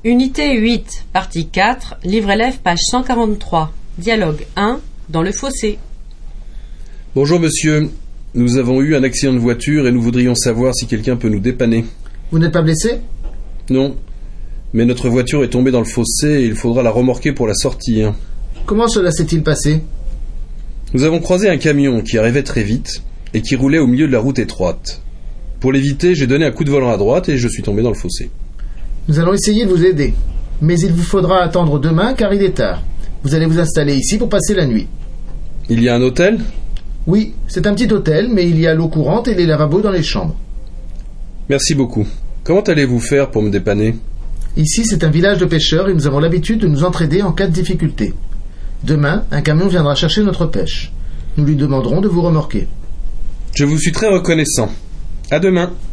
Unité 8, partie 4, livre élève, page 143. Dialogue 1, dans le fossé. Bonjour monsieur, nous avons eu un accident de voiture et nous voudrions savoir si quelqu'un peut nous dépanner. Vous n'êtes pas blessé ? Non, mais notre voiture est tombée dans le fossé et il faudra la remorquer pour la sortir. Comment cela s'est-il passé ? Nous avons croisé un camion qui arrivait très vite et qui roulait au milieu de la route étroite. Pour l'éviter, j'ai donné un coup de volant à droite et je suis tombé dans le fossé. Nous allons essayer de vous aider, mais il vous faudra attendre demain car il est tard. Vous allez vous installer ici pour passer la nuit. Il y a un hôtel ? Oui, c'est un petit hôtel, mais il y a l'eau courante et les lavabos dans les chambres. Merci beaucoup. Comment allez-vous faire pour me dépanner ? Ici, c'est un village de pêcheurs et nous avons l'habitude de nous entraider en cas de difficulté. Demain, un camion viendra chercher notre pêche. Nous lui demanderons de vous remorquer. Je vous suis très reconnaissant. À demain.